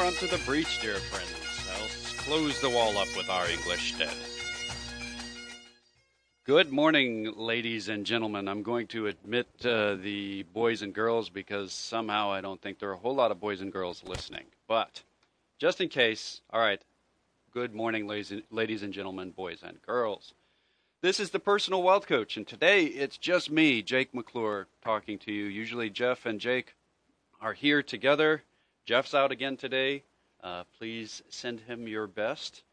onto the breach, dear friends, else close the wall up with our English stead. Good morning, ladies and gentlemen. I'm going to admit the boys and girls because somehow I don't think there are a whole lot of boys and girls listening. But just in case, all right, good morning, ladies and gentlemen, boys and girls. This is the Personal Wealth Coach, and today it's just me, Jake McClure, talking to you. Usually Jeff and Jake are here together. Jeff's out again today. Please send him your best.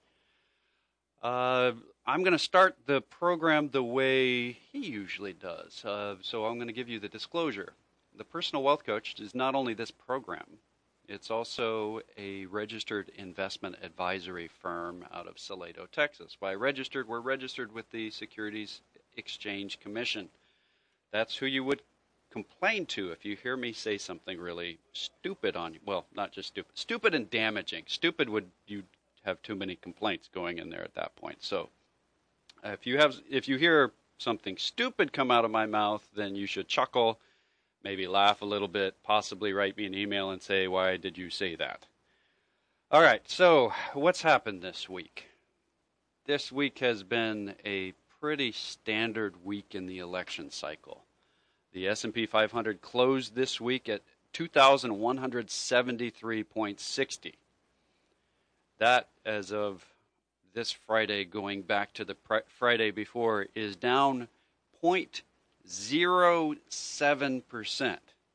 I'm going to start the program the way he usually does. So I'm going to give you the disclosure. The Personal Wealth Coach is not only this program, it's also a registered investment advisory firm out of Salado, Texas. By registered, we're registered with the Securities Exchange Commission. That's who you would complain to if you hear me say something really stupid on you. Well, not just stupid. Stupid and damaging. Stupid would you have too many complaints going in there at that point. So if you hear something stupid come out of my mouth, then you should chuckle, maybe laugh a little bit, possibly write me an email and say, why did you say that? All right, so what's happened this week? This week has been a pretty standard week in the election cycle. The S&P 500 closed this week at 2,173.60. That, as of this Friday, going back to the Friday before, is down 0.07%.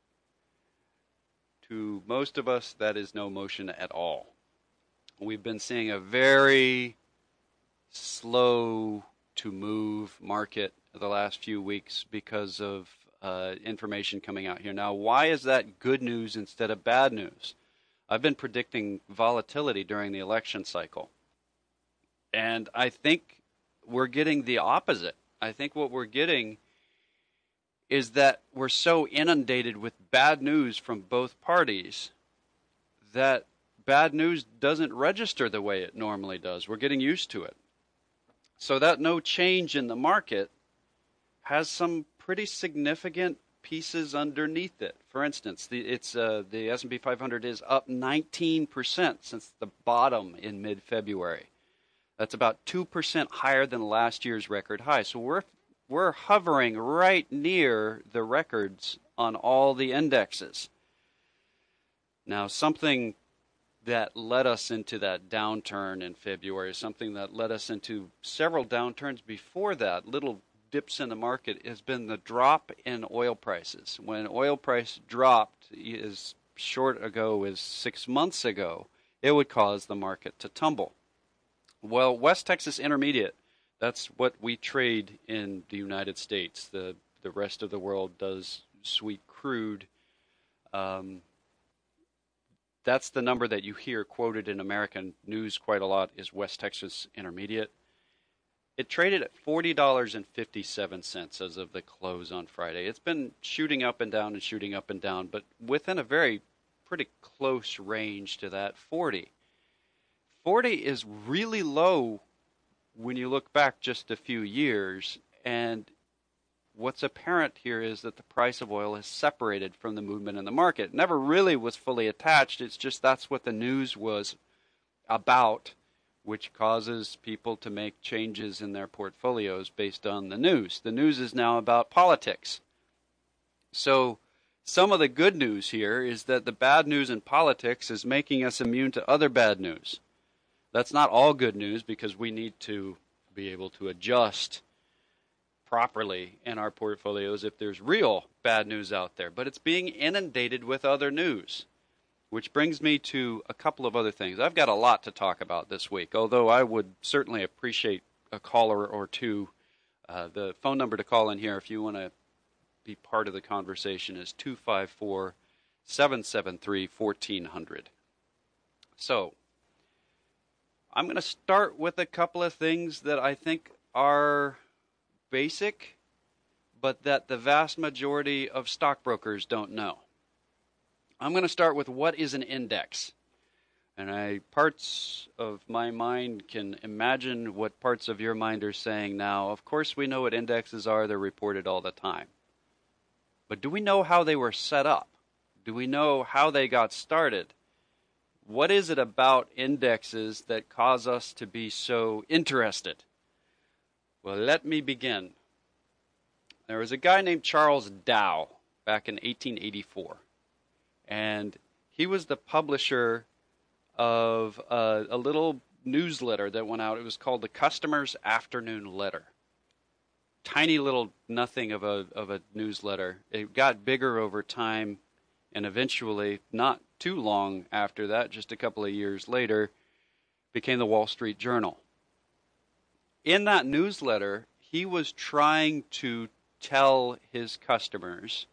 To most of us, that is no motion at all. We've been seeing a very slow to move market the last few weeks because of information coming out here. Now, why is that good news instead of bad news? I've been predicting volatility during the election cycle. And I think we're getting the opposite. I think what we're getting is that we're so inundated with bad news from both parties that bad news doesn't register the way it normally does. We're getting used to it. So that no change in the market has some pretty significant pieces underneath it. For instance, the S&P 500 is up 19% since the bottom in mid-February. That's about 2% higher than last year's record high. So we're hovering right near the records on all the indexes. Now, something that led us into that downturn in February, something that led us into several downturns before that, little dips in the market, has been the drop in oil prices. When oil price dropped as short ago as 6 months ago, it would cause the market to tumble. Well, West Texas Intermediate, that's what we trade in the United States. The rest of the world does sweet crude. That's the number that you hear quoted in American news quite a lot, is West Texas Intermediate. It traded at $40.57 as of the close on Friday. It's been shooting up and down, but within a pretty close range to that 40. 40 is really low when you look back just a few years, and what's apparent here is that the price of oil is separated from the movement in the market. It never really was fully attached. It's just that's what the news was about, which causes people to make changes in their portfolios based on the news. The news is now about politics. So some of the good news here is that the bad news in politics is making us immune to other bad news. That's not all good news because we need to be able to adjust properly in our portfolios if there's real bad news out there. But it's being inundated with other news. Which brings me to a couple of other things. I've got a lot to talk about this week, although I would certainly appreciate a caller or two. The phone number to call in here if you want to be part of the conversation is 254-773-1400. So, I'm going to start with a couple of things that I think are basic, but that the vast majority of stockbrokers don't know. I'm going to start with what is an index. And parts of my mind can imagine what parts of your mind are saying now. Of course, we know what indexes are. They're reported all the time. But do we know how they were set up? Do we know how they got started? what is it about indexes that cause us to be so interested? Well, let me begin. There was a guy named Charles Dow back in 1884, and he was the publisher of a little newsletter that went out. It was called the Customer's Afternoon Letter. Tiny little nothing of a newsletter. It got bigger over time, and eventually, not too long after that, just a couple of years later, became the Wall Street Journal. In that newsletter, he was trying to tell his customers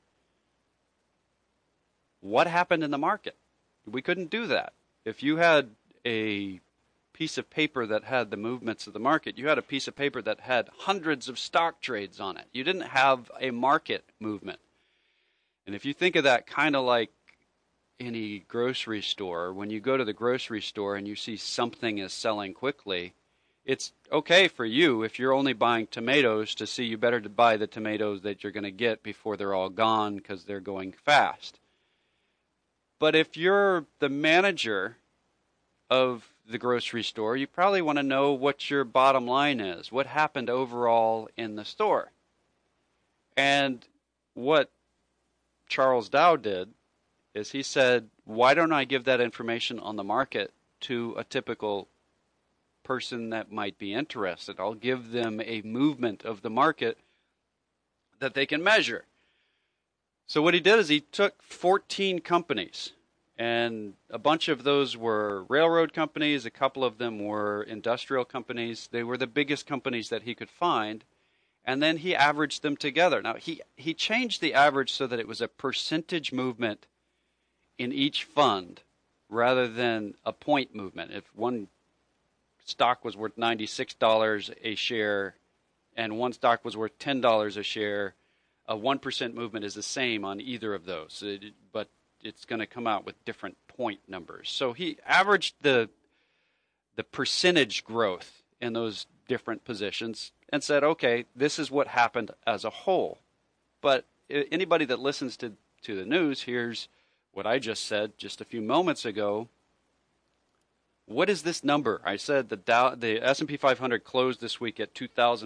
what happened in the market. We couldn't do that. If you had a piece of paper that had the movements of the market, you had a piece of paper that had hundreds of stock trades on it. You didn't have a market movement. And if you think of that kind of like any grocery store, when you go to the grocery store and you see something is selling quickly, it's okay for you if you're only buying tomatoes to see you better to buy the tomatoes that you're going to get before they're all gone because they're going fast. But if you're the manager of the grocery store, you probably want to know what your bottom line is, what happened overall in the store. And what Charles Dow did is he said, why don't I give that information on the market to a typical person that might be interested? I'll give them a movement of the market that they can measure. So what he did is he took 14 companies, and a bunch of those were railroad companies, a couple of them were industrial companies. They were the biggest companies that he could find, and then he averaged them together. Now, he changed the average so that it was a percentage movement in each fund rather than a point movement. If one stock was worth $96 a share and one stock was worth $10 a share, a 1% movement is the same on either of those, but it's going to come out with different point numbers. So he averaged the percentage growth in those different positions and said, okay, this is what happened as a whole. But anybody that listens to the news hears what I just said just a few moments ago. What is this number? I said the S&P 500 closed this week at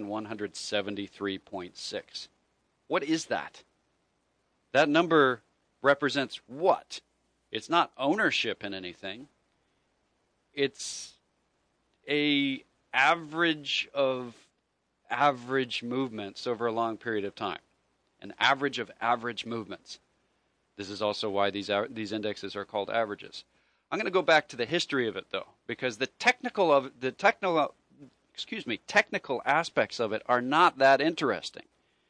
2,173.6. What is that? That number represents what? It's not ownership in anything. It's a average of average movements over a long period of time. An average of average movements. This is also why these indexes are called averages. I'm going to go back to the history of it, though, because the technical aspects of it are not that interesting.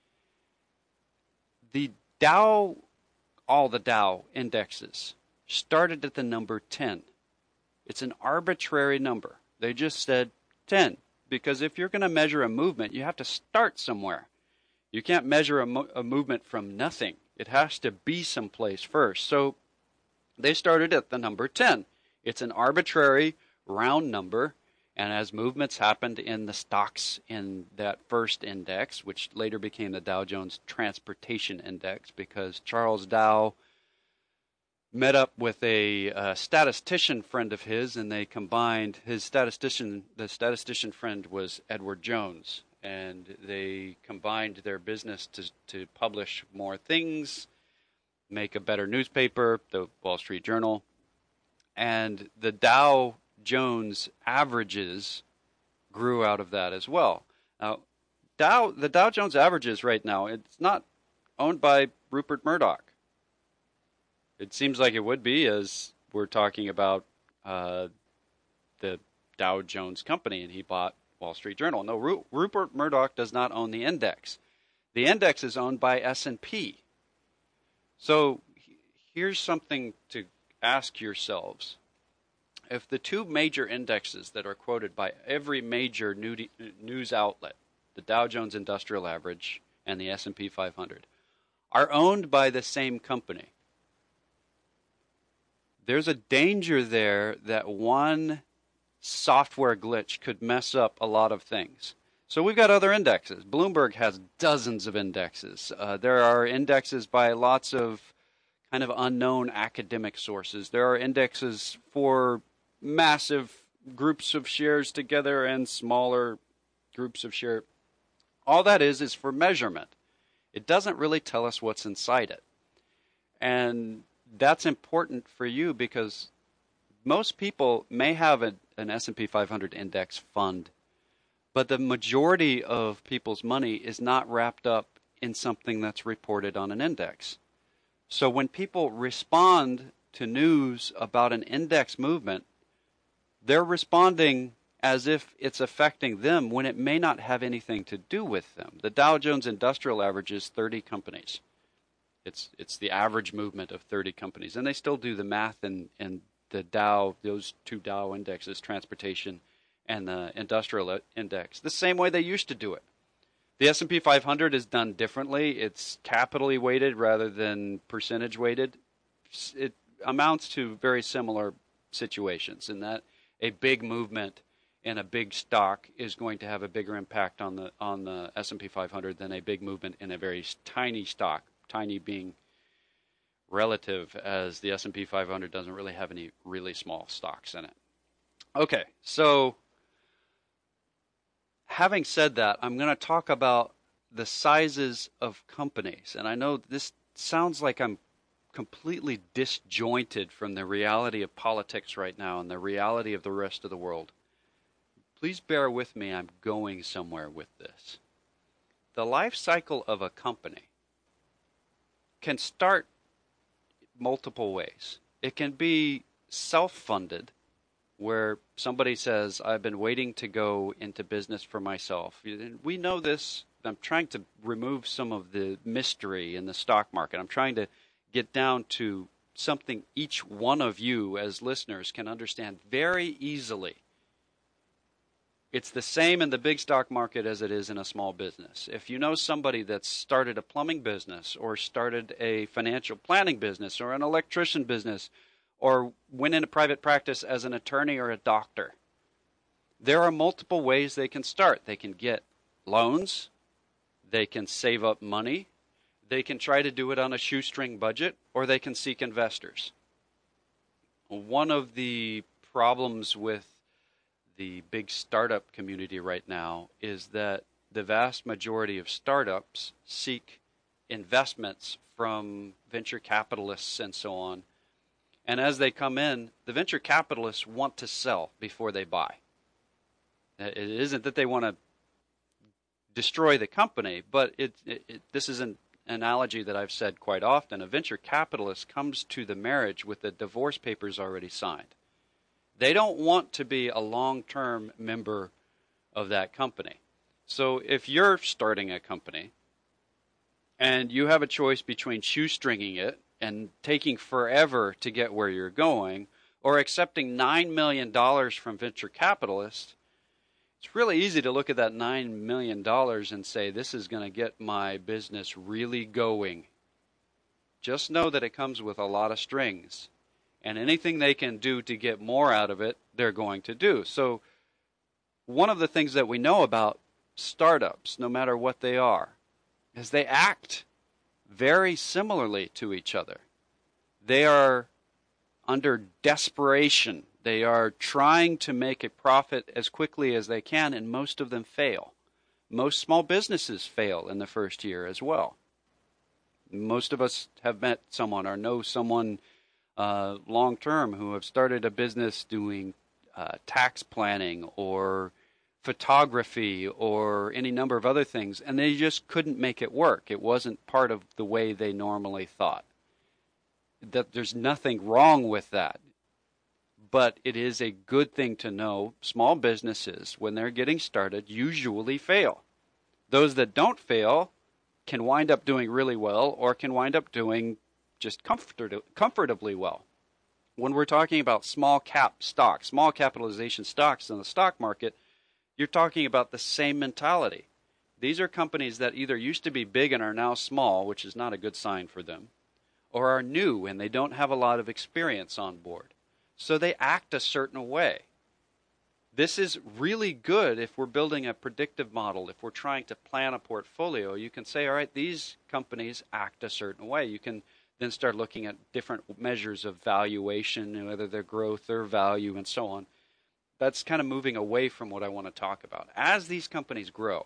All the Dow indexes started at the number 10. It's an arbitrary number. They just said 10, because if you're going to measure a movement, you have to start somewhere. You can't measure a movement from nothing. It has to be someplace first. So they started at the number 10. It's an arbitrary round number, and as movements happened in the stocks in that first index, which later became the Dow Jones Transportation Index, because Charles Dow met up with a statistician friend of his, and they combined the statistician friend was Edward Jones, and they combined their business to publish more things, make a better newspaper, the Wall Street Journal, and the Dow Jones averages grew out of that as well. Now, the Dow Jones averages right now, it's not owned by Rupert Murdoch. It seems like it would be, as we're talking about the Dow Jones Company, and he bought Wall Street Journal. No, Rupert Murdoch does not own the index. The index is owned by S&P. So here's something to ask yourselves. If the two major indexes that are quoted by every major news outlet, the Dow Jones Industrial Average and the S&P 500, are owned by the same company, there's a danger there that one software glitch could mess up a lot of things. So we've got other indexes. Bloomberg has dozens of indexes. There are indexes by lots of kind of unknown academic sources. There are indexes for massive groups of shares together and smaller groups of shares. All that is for measurement. It doesn't really tell us what's inside it. And that's important for you because most people may have an S&P 500 index fund, but the majority of people's money is not wrapped up in something that's reported on an index. So when people respond to news about an index movement, they're responding as if it's affecting them when it may not have anything to do with them. The Dow Jones Industrial Average is 30 companies. It's the average movement of 30 companies. And they still do the math in the Dow, those two Dow indexes, transportation and the industrial index, the same way they used to do it. The S&P 500 is done differently. It's capitally weighted rather than percentage weighted. It amounts to very similar situations in that a big movement in a big stock is going to have a bigger impact on the S&P 500 than a big movement in a very tiny stock, tiny being relative, as the S&P 500 doesn't really have any really small stocks in it. Okay, so having said that, I'm going to talk about the sizes of companies. And I know this sounds like I'm completely disjointed from the reality of politics right now and the reality of the rest of the world. Please bear with me, I'm going somewhere with this. The life cycle of a company can start multiple ways. It can be self-funded, where somebody says, I've been waiting to go into business for myself. We know this. I'm trying to remove some of the mystery in the stock market. I'm trying to get down to something each one of you as listeners can understand very easily. It's the same in the big stock market as it is in a small business. If you know somebody that's started a plumbing business or started a financial planning business or an electrician business or went into private practice as an attorney or a doctor, there are multiple ways they can start. They can get loans. They can save up money. They can try to do it on a shoestring budget, or they can seek investors. One of the problems with the big startup community right now is that the vast majority of startups seek investments from venture capitalists and so on. And as they come in, the venture capitalists want to sell before they buy. It isn't that they want to destroy the company, but this is an analogy that I've said quite often. A venture capitalist comes to the marriage with the divorce papers already signed. They don't want to be a long-term member of that company. So if you're starting a company and you have a choice between shoestringing it and taking forever to get where you're going, or accepting $9 million from venture capitalists, it's really easy to look at that $9 million and say, this is going to get my business really going. Just know that it comes with a lot of strings. And anything they can do to get more out of it, they're going to do. So one of the things that we know about startups, no matter what they are, is they act very similarly to each other. They are under desperation. They are trying to make a profit as quickly as they can, and most of them fail. Most small businesses fail in the first year as well. Most of us have met someone or know someone long-term who have started a business doing tax planning or photography or any number of other things, and they just couldn't make it work. It wasn't part of the way they normally thought. That there's nothing wrong with that. But it is a good thing to know small businesses, when they're getting started, usually fail. Those that don't fail can wind up doing really well or can wind up doing just comfortably well. When we're talking about small cap stocks, small capitalization stocks in the stock market, you're talking about the same mentality. These are companies that either used to be big and are now small, which is not a good sign for them, or are new and they don't have a lot of experience on board. So they act a certain way. This is really good if we're building a predictive model. If we're trying to plan a portfolio, you can say, all right, these companies act a certain way. You can then start looking at different measures of valuation, and whether they're growth or value and so on. That's kind of moving away from what I want to talk about. As these companies grow,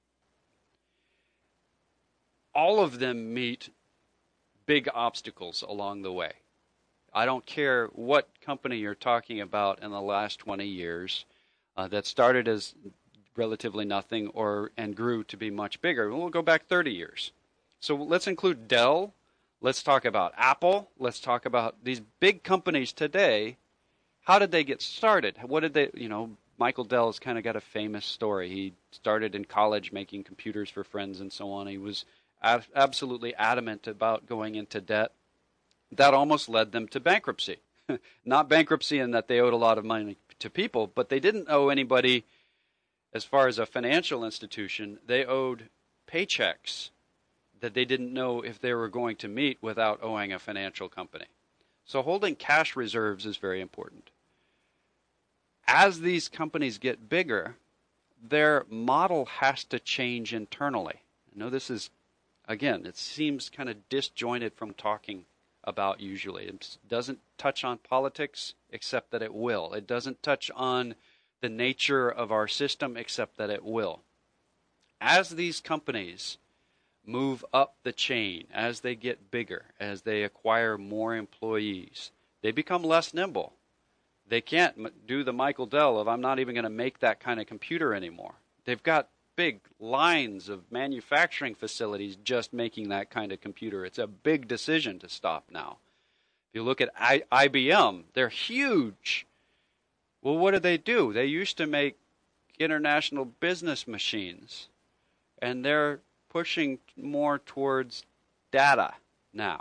all of them meet big obstacles along the way. I don't care what company you're talking about in the last 20 years that started as relatively nothing and grew to be much bigger. We'll go back 30 years. So let's include Dell. Let's talk about Apple. Let's talk about these big companies today. How did they get started? What did they, Michael Dell's kind of got a famous story. He started in college making computers for friends and so on. He was absolutely adamant about going into debt. That almost led them to bankruptcy. Not bankruptcy in that they owed a lot of money to people, but they didn't owe anybody as far as a financial institution. They owed paychecks that they didn't know if they were going to meet without owing a financial company. So holding cash reserves is very important. As these companies get bigger, their model has to change internally. I know this is, again, it seems kind of disjointed from talking about usually. It doesn't touch on politics, except that it will. It doesn't touch on the nature of our system, except that it will. As these companies move up the chain, as they get bigger, as they acquire more employees, they become less nimble. They can't do the Michael Dell of, I'm not even going to make that kind of computer anymore. They've got big lines of manufacturing facilities just making that kind of computer. It's a big decision to stop now. If you look at IBM, they're huge. Well, what do? They used to make international business machines, and they're pushing more towards data now.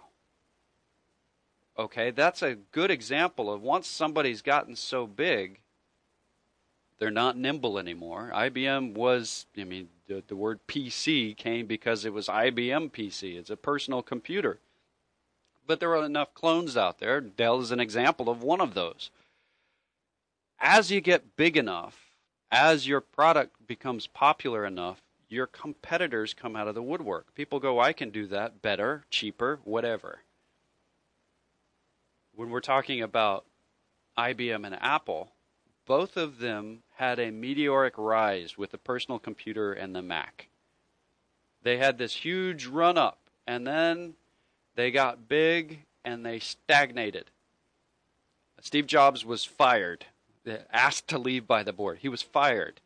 Okay, that's a good example of once somebody's gotten so big, they're not nimble anymore. IBM was, the word PC came because it was IBM PC. It's a personal computer. But there are enough clones out there. Dell is an example of one of those. As you get big enough, as your product becomes popular enough, your competitors come out of the woodwork. People go, I can do that better, cheaper, whatever. When we're talking about IBM and Apple, both of them had a meteoric rise with the personal computer and the Mac. They had this huge run up, and then they got big and they stagnated. Steve Jobs was fired, asked to leave by the board. He was fired.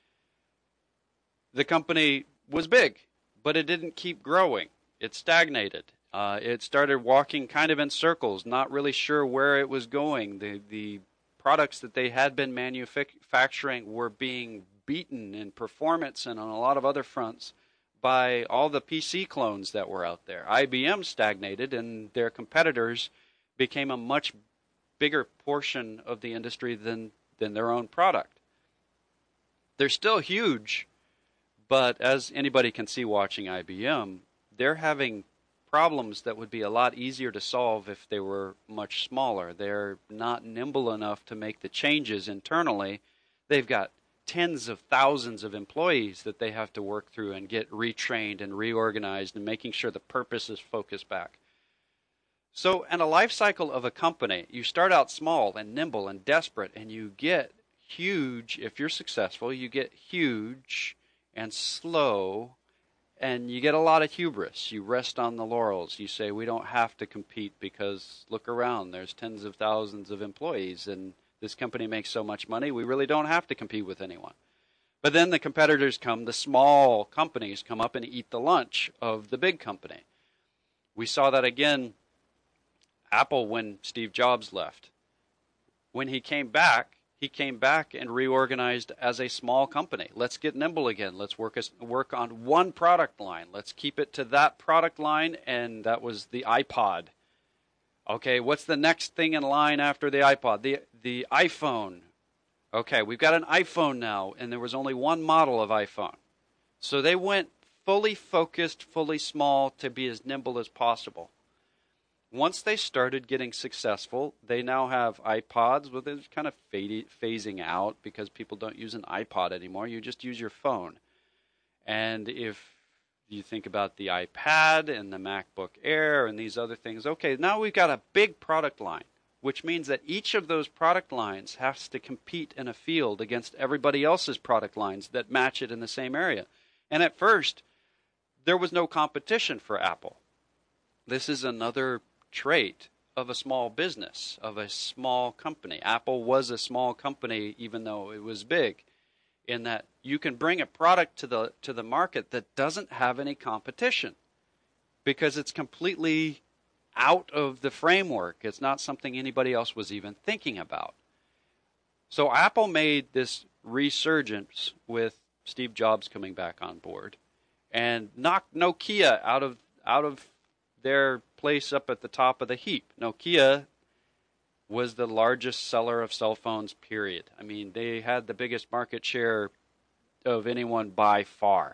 The company was big, but it didn't keep growing. It stagnated. It started walking kind of in circles, not really sure where it was going. The products that they had been manufacturing were being beaten in performance and on a lot of other fronts by all the PC clones that were out there. IBM stagnated, and their competitors became a much bigger portion of the industry than their own product. They're still huge, but as anybody can see watching IBM, they're having problems that would be a lot easier to solve if they were much smaller. They're not nimble enough to make the changes internally. They've got tens of thousands of employees that they have to work through and get retrained and reorganized and making sure the purpose is focused back. So in a life cycle of a company, you start out small and nimble and desperate, and you get huge. If you're successful, you get huge and slow, and you get a lot of hubris. You rest on the laurels. You say, we don't have to compete because look around. There's tens of thousands of employees, and this company makes so much money, we really don't have to compete with anyone. But then the competitors come, the small companies come up and eat the lunch of the big company. We saw that again, Apple, when Steve Jobs left. When he came back and reorganized as a small company. Let's get nimble again. Let's work on one product line. Let's keep it to that product line, and that was the iPod. Okay, what's the next thing in line after the iPod? The iPhone. Okay, we've got an iPhone now, and there was only one model of iPhone. So they went fully focused, fully small to be as nimble as possible. Once they started getting successful, they now have iPods, but it's kind of phasing out because people don't use an iPod anymore. You just use your phone. And if You think about the iPad and the MacBook Air and these other things. Okay, now we've got a big product line, which means that each of those product lines has to compete in a field against everybody else's product lines that match it in the same area. And at first, there was no competition for Apple. This is another trait of a small business, of a small company. Apple was a small company even though it was big, in that you can bring a product to the market that doesn't have any competition because it's completely out of the framework. It's not something anybody else was even thinking about. So Apple made this resurgence with Steve Jobs coming back on board and knocked Nokia out of their place up at the top of the heap. Nokia was the largest seller of cell phones, period. I mean, they had the biggest market share of anyone by far.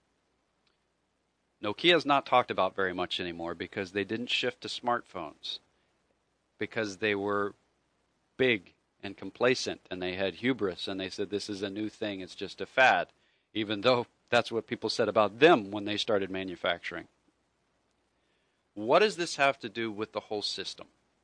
Nokia is not talked about very much anymore because they didn't shift to smartphones, because they were big and complacent and they had hubris and they said this is a new thing, it's just a fad, even though that's what people said about them when they started manufacturing. What does this have to do with the whole system?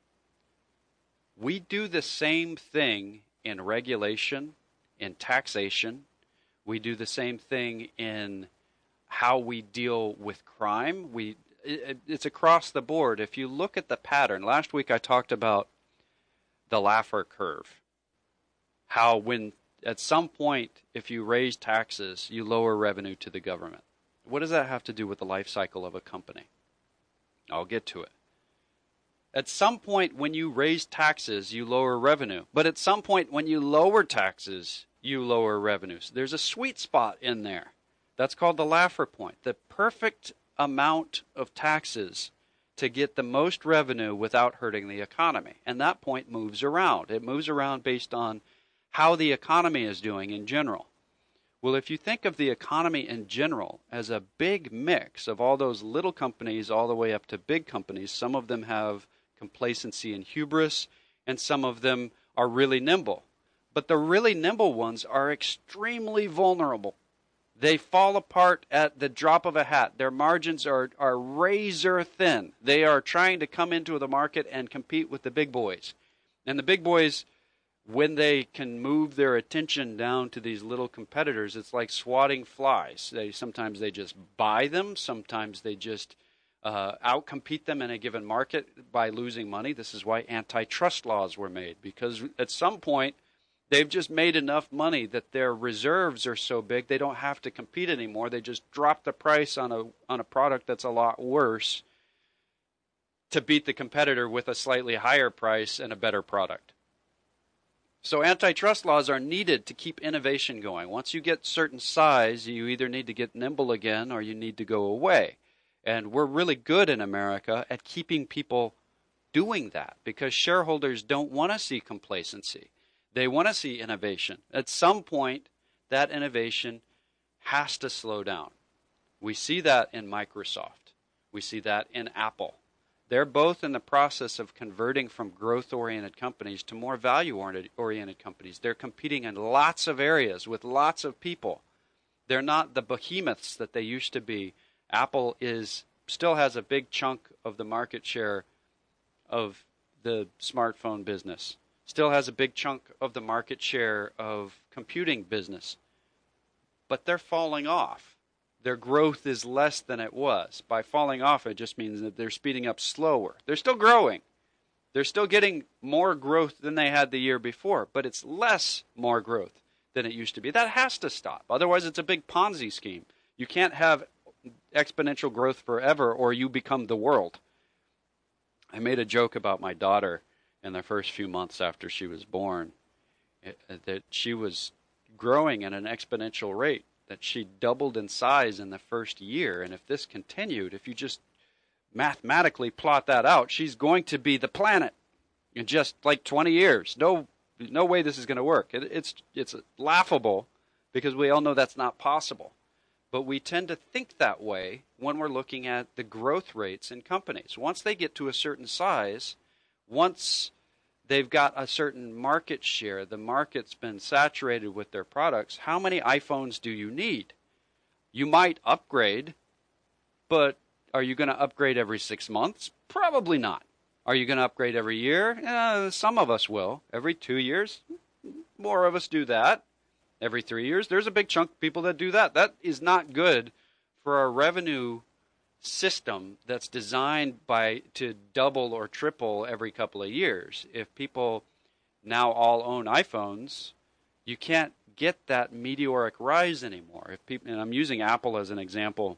We do the same thing in regulation, in taxation. We do the same thing in how we deal with crime. It's across the board. If you look at the pattern, last week I talked about the Laffer curve. How when at some point, if you raise taxes, you lower revenue to the government. What does that have to do with the life cycle of a company? I'll get to it. At some point when you raise taxes, you lower revenue. But at some point when you lower taxes, you lower revenues. There's a sweet spot in there. That's called the Laffer point. The perfect amount of taxes to get the most revenue without hurting the economy. And that point moves around. It moves around based on how the economy is doing in general. Well, if you think of the economy in general as a big mix of all those little companies all the way up to big companies, some of them have complacency and hubris, and some of them are really nimble. But the really nimble ones are extremely vulnerable. They fall apart at the drop of a hat. Their margins are razor thin. They are trying to come into the market and compete with the big boys. And the big boys, when they can move their attention down to these little competitors, it's like swatting flies. Sometimes they just buy them. Sometimes they just outcompete them in a given market by losing money. This is why antitrust laws were made, because at some point they've just made enough money that their reserves are so big they don't have to compete anymore. They just drop the price on a product that's a lot worse to beat the competitor with a slightly higher price and a better product. So antitrust laws are needed to keep innovation going. Once you get certain size, you either need to get nimble again or you need to go away. And we're really good in America at keeping people doing that because shareholders don't want to see complacency. They want to see innovation. At some point, that innovation has to slow down. We see that in Microsoft. We see that in Apple. They're both in the process of converting from growth-oriented companies to more value-oriented companies. They're competing in lots of areas with lots of people. They're not the behemoths that they used to be. Apple still has a big chunk of the market share of the smartphone business. Still has a big chunk of the market share of computing business. But they're falling off. Their growth is less than it was. By falling off, it just means that they're speeding up slower. They're still growing. They're still getting more growth than they had the year before, but it's less more growth than it used to be. That has to stop. Otherwise, it's a big Ponzi scheme. You can't have exponential growth forever or you become the world. I made a joke about my daughter in the first few months after she was born, that she was growing at an exponential rate, that she doubled in size in the first year. And if this continued, if you just mathematically plot that out, she's going to be the planet in just like 20 years. No way this is going to work. It's laughable because we all know that's not possible. But we tend to think that way when we're looking at the growth rates in companies. Once they get to a certain size, once they've got a certain market share, the market's been saturated with their products, how many iPhones do you need? You might upgrade, But are you going to upgrade every 6 months? Probably not. Are you going to upgrade every year? Some of us will. Every 2 years? More of us do that. Every 3 years? There's a big chunk of people that do that. That is not good for a revenue system that's designed to double or triple every couple of years. If people now all own iPhones, you can't get that meteoric rise anymore. If people, and I'm using Apple as an example,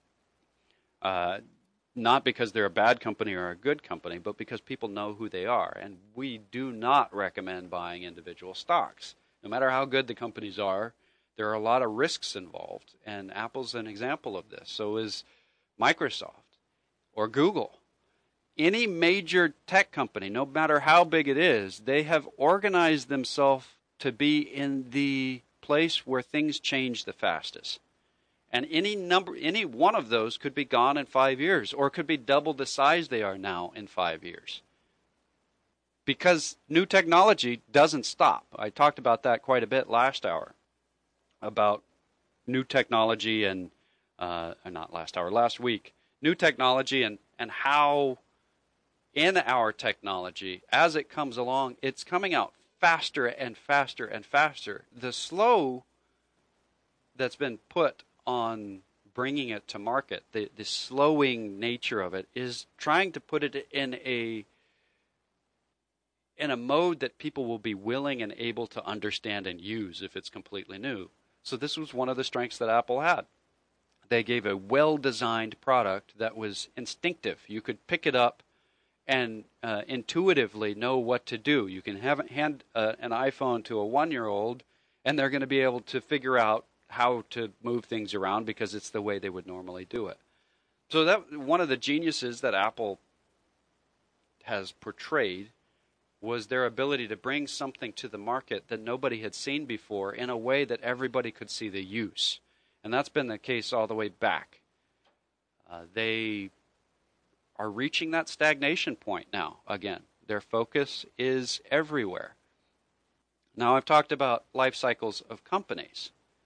not because they're a bad company or a good company, but because people know who they are. And we do not recommend buying individual stocks. No matter how good the companies are, there are a lot of risks involved. And Apple's an example of this. So is Microsoft or Google. Any major tech company, no matter how big it is, they have organized themselves to be in the place where things change the fastest. And any one of those could be gone in 5 years, or could be double the size they are now in 5 years. Because new technology doesn't stop. I talked about that quite a bit last hour, about new technology and, not last hour, last week, new technology and how in our technology, as it comes along, it's coming out faster and faster and faster. The slow that's been put on bringing it to market, the slowing nature of it, is trying to put it in a mode that people will be willing and able to understand and use if it's completely new. So this was one of the strengths that Apple had. They gave a well-designed product that was instinctive. You could pick it up and intuitively know what to do. You can hand an iPhone to a 1-year-old, and they're going to be able to figure out how to move things around because it's the way they would normally do it. So that one of the geniuses that Apple has portrayed was their ability to bring something to the market that nobody had seen before in a way that everybody could see the use. And that's been the case all the way back. They are reaching that stagnation point now again. Their focus is everywhere. Now, I've talked about life cycles of companies.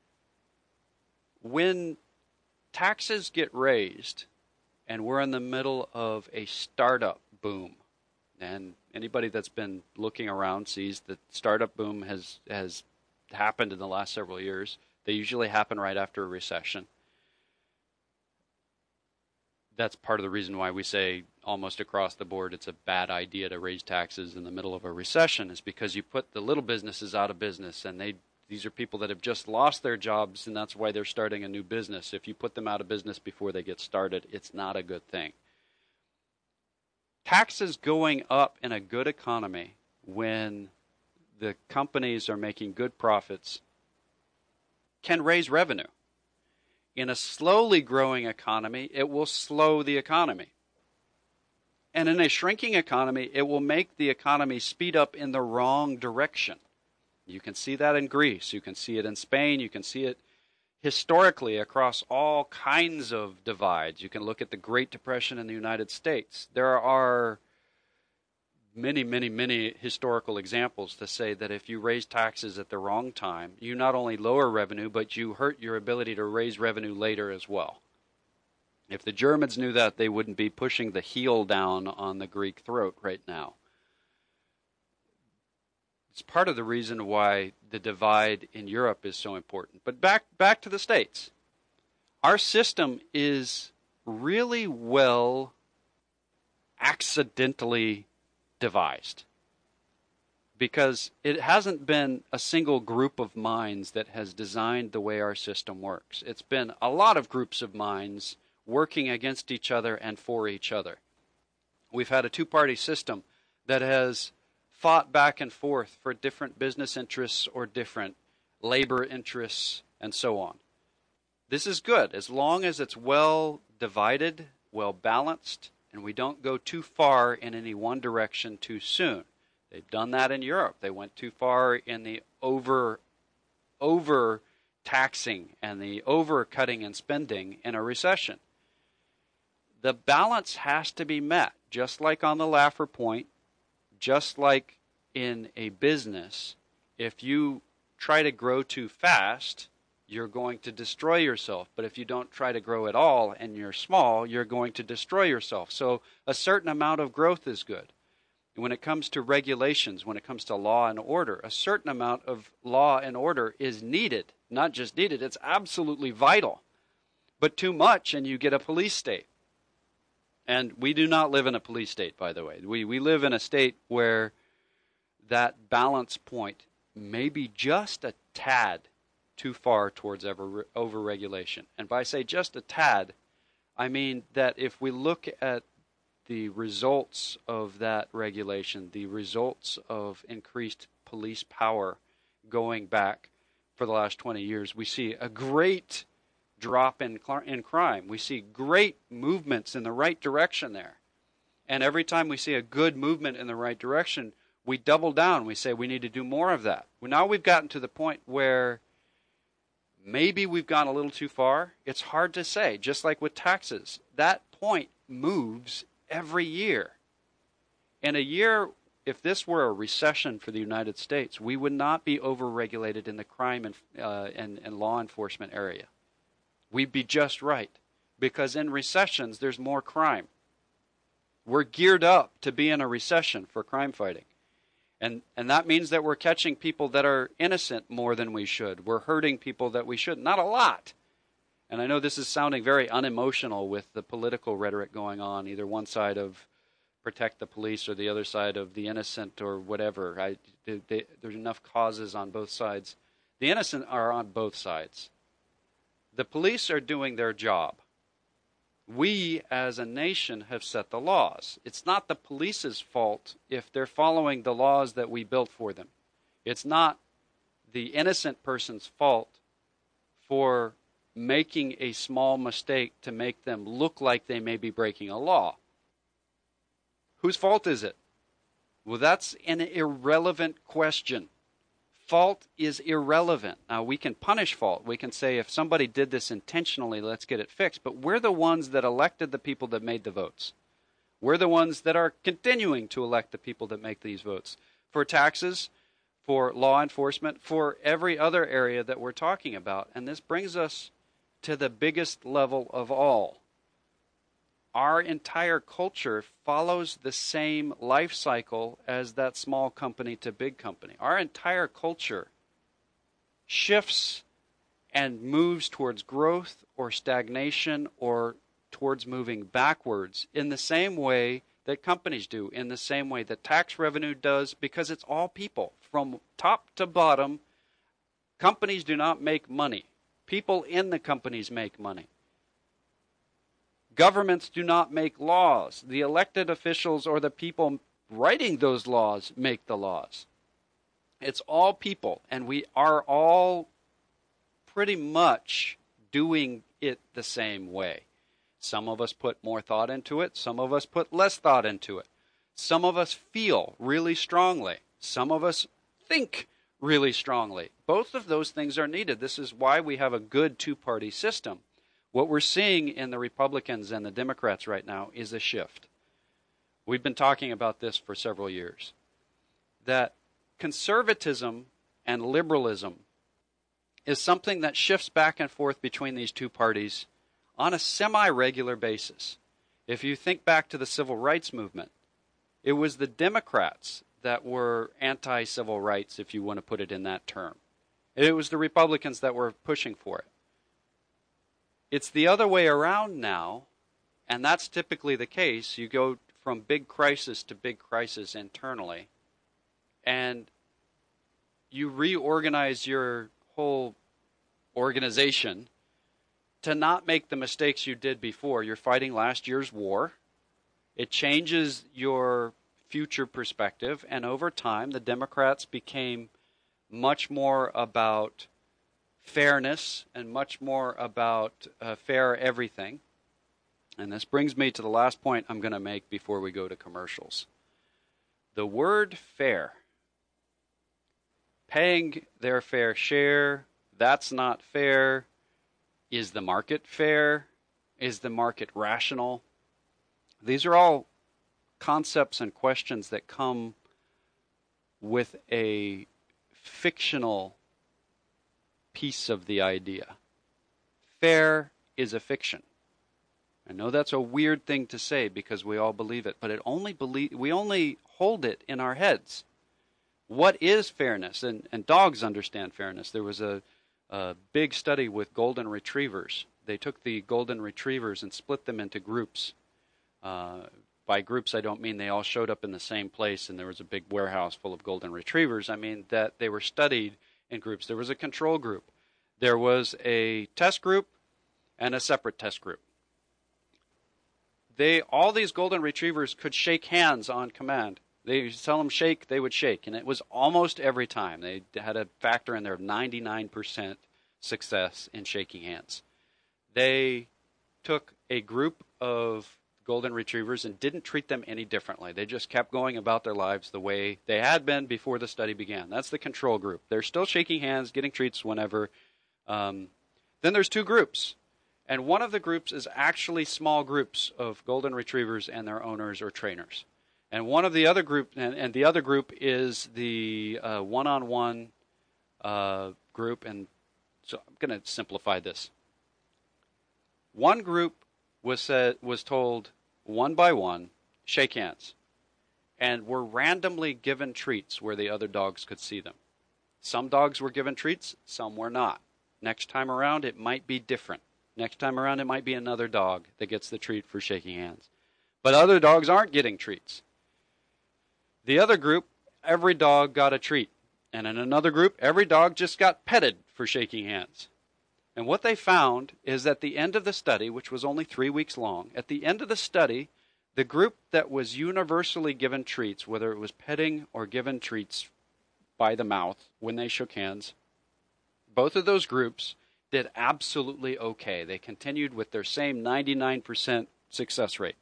When taxes get raised, and we're in the middle of a startup boom, and anybody that's been looking around sees that startup boom has happened in the last several years. They usually happen right after a recession. That's part of the reason why we say almost across the board it's a bad idea to raise taxes in the middle of a recession, is because you put the little businesses out of business, and these are people that have just lost their jobs, and that's why they're starting a new business. If you put them out of business before they get started, it's not a good thing. Taxes going up in a good economy when the companies are making good profits can raise revenue. In a slowly growing economy, it will slow the economy. And in a shrinking economy, it will make the economy speed up in the wrong direction. You can see that in Greece. You can see it in Spain. You can see it historically across all kinds of divides. You can look at the Great Depression in the United States. There are many, many, many historical examples to say that if you raise taxes at the wrong time, you not only lower revenue, but you hurt your ability to raise revenue later as well. If the Germans knew that, they wouldn't be pushing the heel down on the Greek throat right now. It's part of the reason why the divide in Europe is so important. But back to the States. Our system is really well accidentally devised, because it hasn't been a single group of minds that has designed the way our system works. It's been a lot of groups of minds working against each other and for each other. We've had a two-party system that has fought back and forth for different business interests or different labor interests and so on. This is good as long as it's well divided, well balanced, and we don't go too far in any one direction too soon. They've done that in Europe. They went too far in the over taxing and the over cutting and spending in a recession. The balance has to be met, just like on the Laffer point, just like in a business. If you try to grow too fast, you're going to destroy yourself. But if you don't try to grow at all and you're small, you're going to destroy yourself. So a certain amount of growth is good. When it comes to regulations, when it comes to law and order, a certain amount of law and order is needed. Not just needed, it's absolutely vital. But too much and you get a police state. And we do not live in a police state, by the way. We live in a state where that balance point may be just a tad too far towards over-regulation. And by say just a tad, I mean that if we look at the results of that regulation, the results of increased police power going back for the last 20 years, we see a great drop in crime. We see great movements in the right direction there. And every time we see a good movement in the right direction, we double down. We say we need to do more of that. Well, now we've gotten to the point where maybe we've gone a little too far. It's hard to say. Just like with taxes, that point moves every year. In a year, if this were a recession for the United States, we would not be overregulated in the crime and law enforcement area. We'd be just right. Because in recessions, there's more crime. We're geared up to be in a recession for crime fighting. And that means that we're catching people that are innocent more than we should. We're hurting people that we shouldn't. Not a lot. And I know this is sounding very unemotional with the political rhetoric going on, either one side of protect the police or the other side of the innocent or whatever. There's enough causes on both sides. The innocent are on both sides. The police are doing their job. We, as a nation, have set the laws. It's not the police's fault if they're following the laws that we built for them. It's not the innocent person's fault for making a small mistake to make them look like they may be breaking a law. Whose fault is it? Well, that's an irrelevant question. Fault is irrelevant. Now, we can punish fault. We can say if somebody did this intentionally, let's get it fixed. But we're the ones that elected the people that made the votes. We're the ones that are continuing to elect the people that make these votes. For taxes, for law enforcement, for every other area that we're talking about. And this brings us to the biggest level of all. Our entire culture follows the same life cycle as that small company to big company. Our entire culture shifts and moves towards growth or stagnation or towards moving backwards in the same way that companies do, in the same way that tax revenue does, because it's all people. From top to bottom, companies do not make money. People in the companies make money. Governments do not make laws. The elected officials or the people writing those laws make the laws. It's all people, and we are all pretty much doing it the same way. Some of us put more thought into it. Some of us put less thought into it. Some of us feel really strongly. Some of us think really strongly. Both of those things are needed. This is why we have a good two-party system. What we're seeing in the Republicans and the Democrats right now is a shift. We've been talking about this for several years. That conservatism and liberalism is something that shifts back and forth between these two parties on a semi-regular basis. If you think back to the civil rights movement, it was the Democrats that were anti-civil rights, if you want to put it in that term. It was the Republicans that were pushing for it. It's the other way around now, and that's typically the case. You go from big crisis to big crisis internally, and you reorganize your whole organization to not make the mistakes you did before. You're fighting last year's war. It changes your future perspective, and over time, the Democrats became much more about fairness and much more about fair everything. And this brings me to the last point I'm going to make before we go to commercials. The word fair, paying their fair share, that's not fair. Is the market fair? Is the market rational? These are all concepts and questions that come with a fictional piece of the idea. Fair is a fiction. I know that's a weird thing to say because we all believe it, but we only hold it in our heads. What is fairness? And dogs understand fairness. There was a big study with golden retrievers. They took the golden retrievers and split them into groups. By groups, I don't mean they all showed up in the same place and there was a big warehouse full of golden retrievers. I mean that they were studied in groups. There was a control group. There was a test group and a separate test group. All these golden retrievers could shake hands on command. They tell them shake, they would shake. And it was almost every time. They had a factor in there of 99% success in shaking hands. They took a group of golden retrievers and didn't treat them any differently. They just kept going about their lives the way they had been before the study began. That's the control group. They're still shaking hands, getting treats whenever. Then there's two groups. And one of the groups is actually small groups of golden retrievers and their owners or trainers. And one of the other group, and the other group is the one-on-one group. And so I'm going to simplify this. One group was told one by one, shake hands, and were randomly given treats where the other dogs could see them. Some dogs were given treats, some were not. Next time around, it might be different. Next time around, it might be another dog that gets the treat for shaking hands. But other dogs aren't getting treats. The other group, every dog got a treat. And in another group, every dog just got petted for shaking hands. And what they found is at the end of the study, which was only 3 weeks long, at the end of the study, the group that was universally given treats, whether it was petting or given treats by the mouth when they shook hands, both of those groups did absolutely okay. They continued with their same 99% success rate.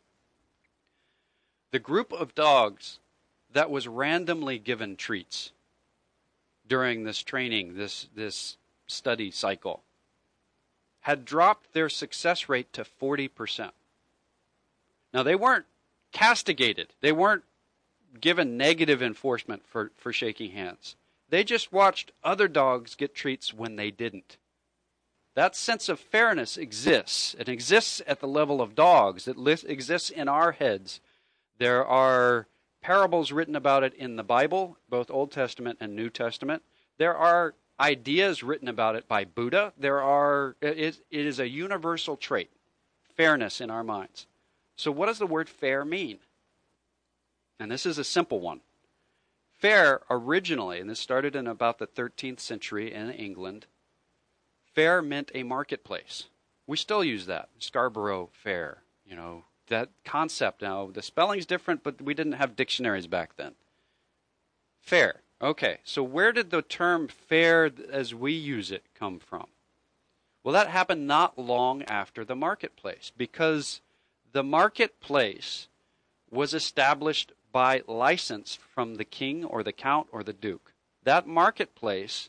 The group of dogs that was randomly given treats during this training, this study cycle, had dropped their success rate to 40%. Now, they weren't castigated. They weren't given negative enforcement for shaking hands. They just watched other dogs get treats when they didn't. That sense of fairness exists. It exists at the level of dogs. It exists in our heads. There are parables written about it in the Bible, both Old Testament and New Testament. There are ideas written about it by Buddha. It is a universal trait, fairness in our minds. So what does the word fair mean? And this is a simple one. Fair originally, and this started in about the 13th century in England, fair meant a marketplace. We still use that. Scarborough Fair, that concept. Now, the spelling's different, but we didn't have dictionaries back then. Fair. Okay, so where did the term fair as we use it come from? Well, that happened not long after the marketplace, because the marketplace was established by license from the king or the count or the duke. That marketplace,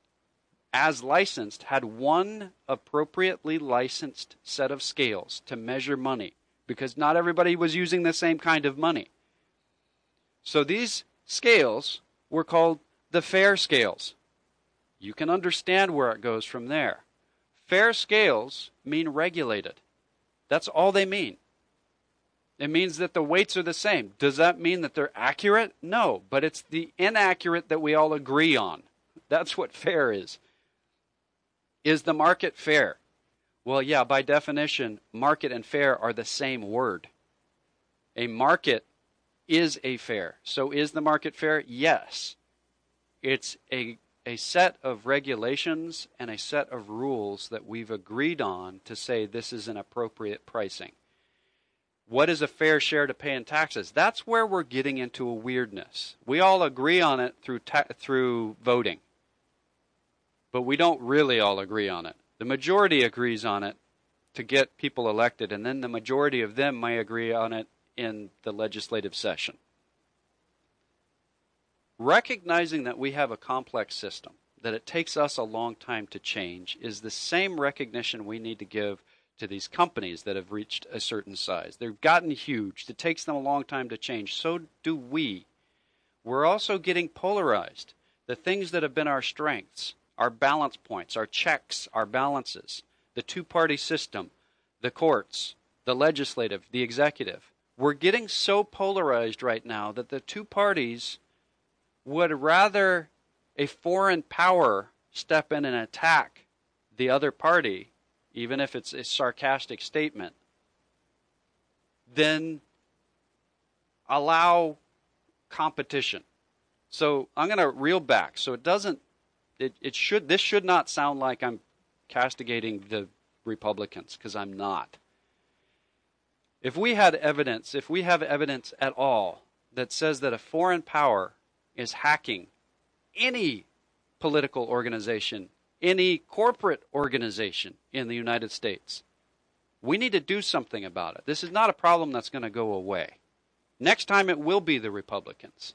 as licensed, had one appropriately licensed set of scales to measure money, because not everybody was using the same kind of money. So these scales were called the fair scales. You can understand where it goes from there. Fair scales mean regulated. That's all they mean. It means that the weights are the same. Does that mean that they're accurate? No, but it's the inaccurate that we all agree on. That's what fair is. Is the market fair? Well, yeah, by definition, market and fair are the same word. A market is a fair. So is the market fair? Yes. It's a set of regulations and a set of rules that we've agreed on to say this is an appropriate pricing. What is a fair share to pay in taxes? That's where we're getting into a weirdness. We all agree on it through voting, but we don't really all agree on it. The majority agrees on it to get people elected, and then the majority of them may agree on it in the legislative session. Recognizing that we have a complex system, that it takes us a long time to change, is the same recognition we need to give to these companies that have reached a certain size. They've gotten huge. It takes them a long time to change. So do we. We're also getting polarized. The things that have been our strengths our balance points, our checks, our balances, the two-party system, the courts, the legislative, the executive. We're getting so polarized right now that the two parties would rather a foreign power step in and attack the other party, even if it's a sarcastic statement, than allow competition. So I'm going to reel back. So this should not sound like I'm castigating the Republicans, because I'm not. If we have evidence at all that says that a foreign power is hacking any political organization, any corporate organization in the United States, we need to do something about it. This is not a problem that's going to go away. Next time it will be the Republicans.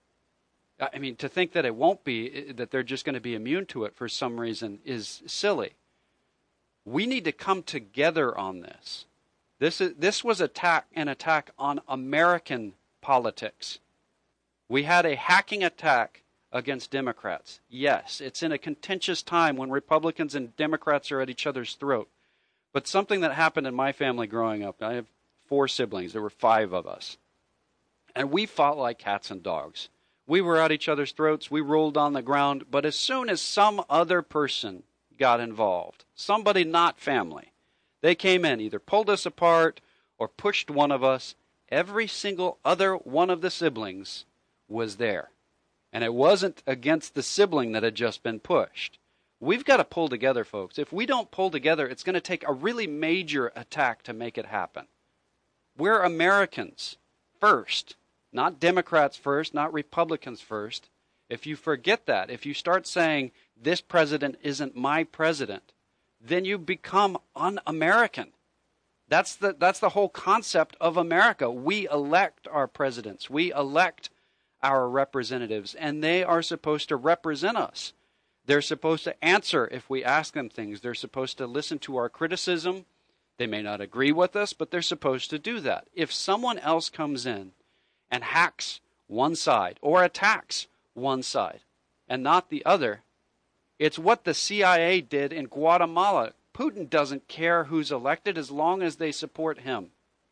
I mean, to think that it won't be, that they're just going to be immune to it for some reason is silly. We need to come together on this. This was an attack on American politics. We had a hacking attack against Democrats. Yes, it's in a contentious time when Republicans and Democrats are at each other's throat. But something that happened in my family growing up, I have 4 siblings, there were 5 of us. And we fought like cats and dogs. We were at each other's throats, we rolled on the ground, but as soon as some other person got involved, somebody not family, they came in, either pulled us apart or pushed one of us. Every single other one of the siblings was there. And it wasn't against the sibling that had just been pushed. We've got to pull together, folks. If we don't pull together, it's going to take a really major attack to make it happen. We're Americans first, not Democrats first, not Republicans first. If you forget that, if you start saying, this president isn't my president, then you become un-American. That's the whole concept of America. We elect our presidents. We elect our representatives, and they are supposed to represent us. They're supposed to answer if we ask them things. They're supposed to listen to our criticism. They may not agree with us, but they're supposed to do that. If someone else comes in and hacks one side or attacks one side and not the other, it's what the CIA did in Guatemala. Putin doesn't care who's elected as long as they support him.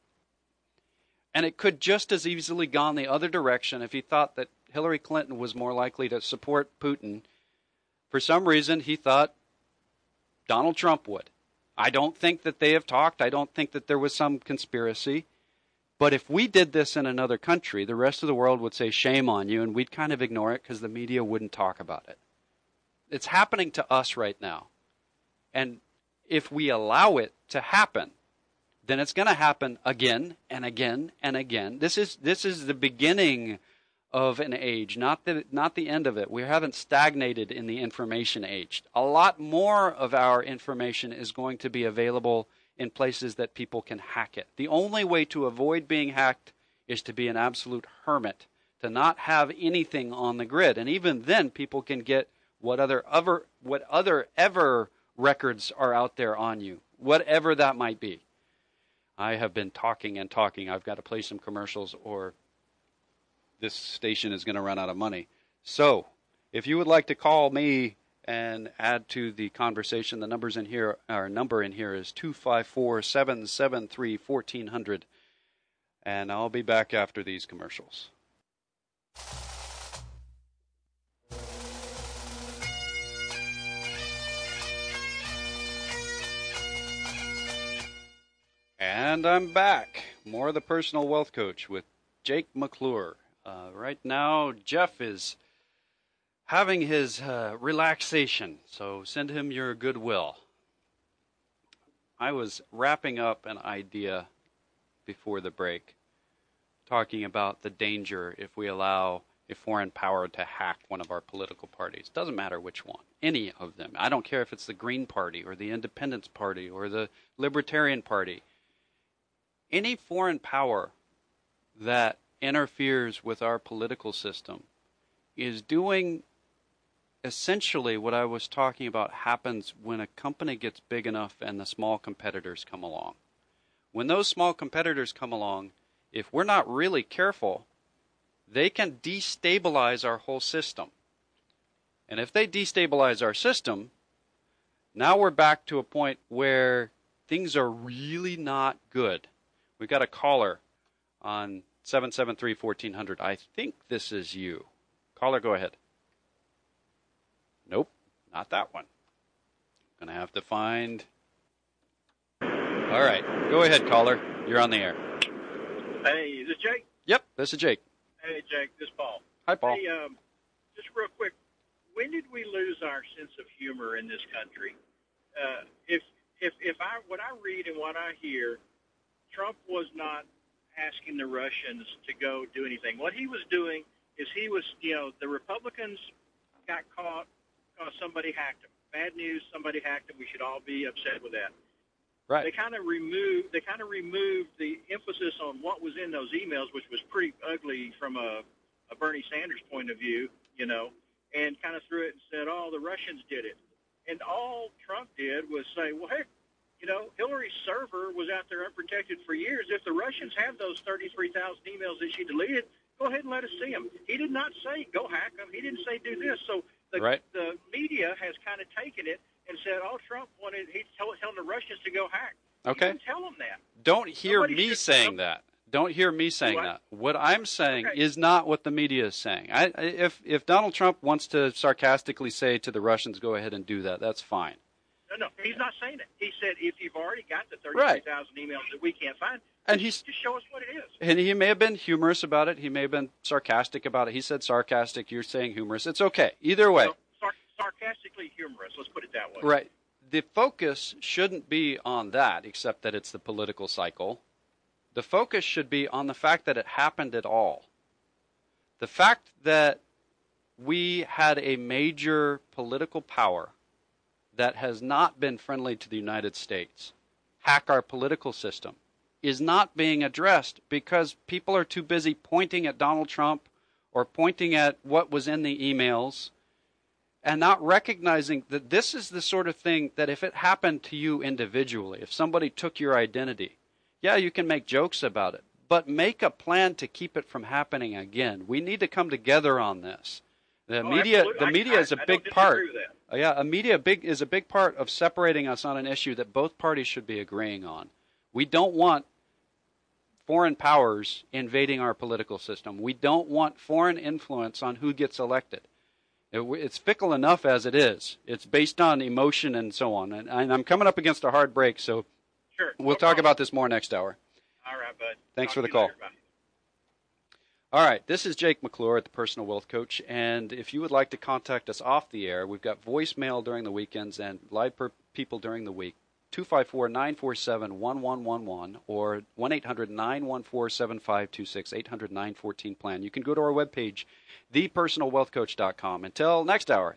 And it could just as easily gone the other direction if he thought that Hillary Clinton was more likely to support Putin. For some reason, he thought Donald Trump would. I don't think that they have talked. I don't think that there was some conspiracy. But if we did this in another country, the rest of the world would say, shame on you, and we'd kind of ignore it because the media wouldn't talk about it. It's happening to us right now. And if we allow it to happen, then it's going to happen again and again and again. This is the beginning of an age, not the end of it. We haven't stagnated in the information age. A lot more of our information is going to be available in places that people can hack it. The only way to avoid being hacked is to be an absolute hermit, to not have anything on the grid. And even then, people can get what other records are out there on you, whatever that might be. I have been talking and talking. I've got to play some commercials or this station is going to run out of money. So, if you would like to call me and add to the conversation, the numbers in here, our number in here is 254-773-1400. And I'll be back after these commercials. And I'm back. More of the Personal Wealth Coach with Jake McClure. Right now, Jeff is having his relaxation, so send him your goodwill. I was wrapping up an idea before the break, talking about the danger if we allow a foreign power to hack one of our political parties. Doesn't matter which one, any of them. I don't care if it's the Green Party or the Independence Party or the Libertarian Party. Any foreign power that interferes with our political system is doing essentially what I was talking about happens when a company gets big enough and the small competitors come along. When those small competitors come along, if we're not really careful, they can destabilize our whole system. And if they destabilize our system, now we're back to a point where things are really not good. We've got a caller on 773-1400. I think this is you. Caller, go ahead. Nope, not that one. Going to have to find... All right, go ahead, caller. You're on the air. Hey, is this Jake? Yep, this is Jake. Hey, Jake, this is Paul. Hi, Paul. Hey, just real quick, when did we lose our sense of humor in this country? What I read and what I hear, Trump was not asking the Russians to go do anything. What he was doing is the Republicans got caught because somebody hacked them. Bad news, somebody hacked them. We should all be upset with that. Right. They kind of removed the emphasis on what was in those emails, which was pretty ugly from a Bernie Sanders point of view, and kind of threw it and said, "Oh, the Russians did it." And all Trump did was say, "Well, heck, Hillary's server was out there unprotected for years. If the Russians have those 33,000 emails that she deleted, go ahead and let us see them." He did not say, "Go hack them." He didn't say, "Do this." So the media has kind of taken it and said, "Oh, Trump he's telling the Russians to go hack." Okay. You didn't tell them that. Don't hear me saying that. Don't hear me saying that. What I'm saying is not what the media is saying. If Donald Trump wants to sarcastically say to the Russians, go ahead and do that, that's fine. No, he's not saying it. He said, if you've already got the 33,000 emails that we can't find, and just show us what it is. And he may have been humorous about it. He may have been sarcastic about it. He said sarcastic. You're saying humorous. It's okay. Either way. Sarcastically humorous. Let's put it that way. Right. The focus shouldn't be on that, except that it's the political cycle. The focus should be on the fact that it happened at all. The fact that we had a major political power that has not been friendly to the United States hack our political system is not being addressed because people are too busy pointing at Donald Trump or pointing at what was in the emails and not recognizing that this is the sort of thing that if it happened to you individually, if somebody took your identity, yeah, you can make jokes about it, but make a plan to keep it from happening again. We need to come together on this. The media is a big part. Media is a big part of separating us on an issue that both parties should be agreeing on. We don't want foreign powers invading our political system. We don't want foreign influence on who gets elected. It's fickle enough as it is. It's based on emotion and so on. And I'm coming up against a hard break, so sure, we'll talk about this more next hour. All right, bud. Thanks for the call. All right, this is Jake McClure at the Personal Wealth Coach, and if you would like to contact us off the air, we've got voicemail during the weekends and live people during the week. 254-947-1111 or 1-800-914-7526, 800-914-PLAN. You can go to our webpage, thepersonalwealthcoach.com. Until next hour,